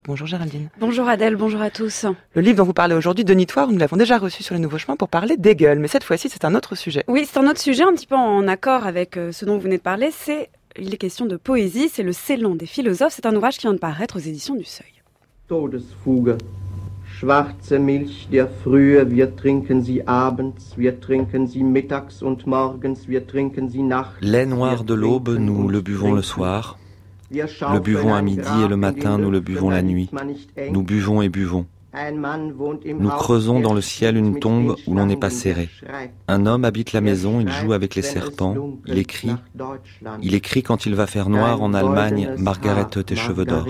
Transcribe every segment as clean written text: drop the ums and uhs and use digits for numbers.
Bonjour Géraldine. Bonjour Adèle, bonjour à tous. Le livre dont vous parlez aujourd'hui, Denis Thoir, nous l'avons déjà reçu sur Les Nouveaux Chemins pour parler d'Hegel, mais cette fois-ci c'est un autre sujet. Oui, c'est un autre sujet un petit peu en accord avec ce dont vous venez de parler, il est question de poésie, c'est le Ceylan des philosophes, c'est un ouvrage qui vient de paraître aux éditions du Seuil. Todesfuge. Schwarze Milch der Frühe, wir trinken sie abends, wir trinken sie mittags und morgens, wir trinken sie nachts. Lait noir de l'aube, nous le buvons le soir. Le buvons à midi et le matin, nous le buvons la nuit. Nous buvons et buvons. Nous creusons dans le ciel une tombe où l'on n'est pas serré. Un homme habite la maison, il joue avec les serpents, il écrit. Il écrit quand il va faire noir en Allemagne, Margaret tes cheveux d'or.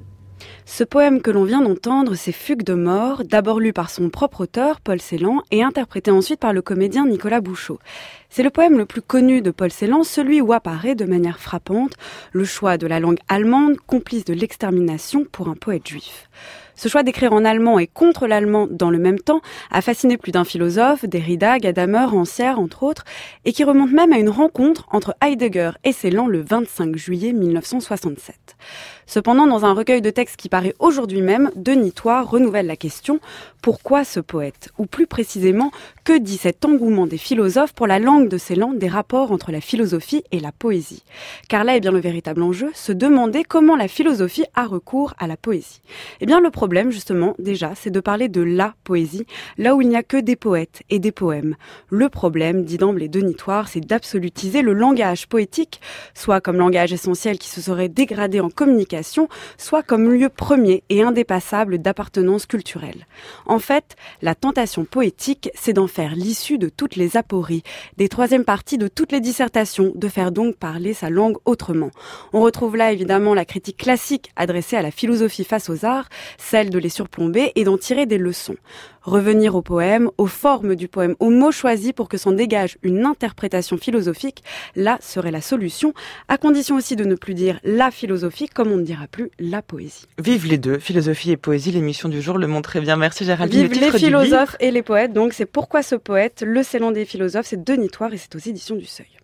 Ce poème que l'on vient d'entendre, c'est Fugue de mort, d'abord lu par son propre auteur, Paul Celan, et interprété ensuite par le comédien Nicolas Bouchot. C'est le poème le plus connu de Paul Celan, celui où apparaît de manière frappante le choix de la langue allemande, complice de l'extermination pour un poète juif. Ce choix d'écrire en allemand et contre l'allemand dans le même temps a fasciné plus d'un philosophe, Derrida, Gadamer, Rancière, entre autres, et qui remonte même à une rencontre entre Heidegger et Celan le 25 juillet 1967. Cependant, dans un recueil de textes qui paraît aujourd'hui même, Denis Thoir renouvelle la question « Pourquoi ce poète ?» Ou plus précisément, que dit cet engouement des philosophes pour la langue de Celan, des rapports entre la philosophie et la poésie? Car là est bien le véritable enjeu, se demander comment la philosophie a recours à la poésie. Eh bien, le problème, justement, déjà, c'est de parler de la poésie, là où il n'y a que des poètes et des poèmes. Le problème, dit d'emblée Denis Thoir, c'est d'absolutiser le langage poétique, soit comme langage essentiel qui se serait dégradé en communication, soit comme lieu premier et indépassable d'appartenance culturelle. En fait, la tentation poétique, c'est d'en faire l'issue de toutes les apories, des troisièmes parties de toutes les dissertations, de faire donc parler sa langue autrement. On retrouve là évidemment la critique classique adressée à la philosophie face aux arts, celle de les surplomber et d'en tirer des leçons. Revenir au poème, aux formes du poème, aux mots choisis pour que s'en dégage une interprétation philosophique, là serait la solution, à condition aussi de ne plus dire la philosophie comme on ne dira plus la poésie. Vive les deux, philosophie et poésie, l'émission du jour le montre très bien. Merci Géraldine. Vive les philosophes et les poètes, donc c'est Pourquoi ce poète, le Ceylan des philosophes, c'est Denis Thoir et c'est aux éditions du Seuil.